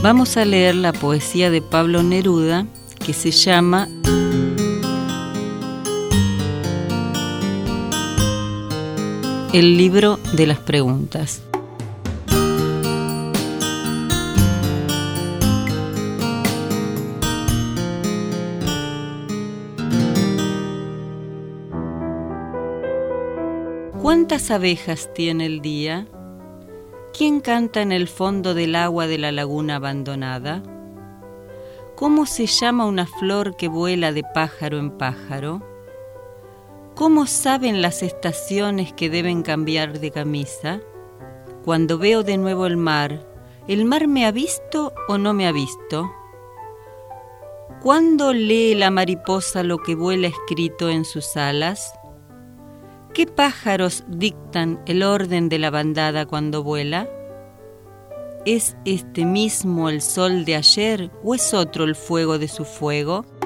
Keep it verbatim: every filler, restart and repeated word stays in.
Vamos a leer la poesía de Pablo Neruda que se llama El libro de las preguntas. ¿Cuántas abejas tiene el día? ¿Quién canta en el fondo del agua de la laguna abandonada? ¿Cómo se llama una flor que vuela de pájaro en pájaro? ¿Cómo saben las estaciones que deben cambiar de camisa? Cuando veo de nuevo el mar, ¿el mar me ha visto o no me ha visto? ¿Cuándo lee la mariposa lo que vuela escrito en sus alas? ¿Qué pájaros dictan el orden de la bandada cuando vuela? ¿Es este mismo el sol de ayer o es otro el fuego de su fuego?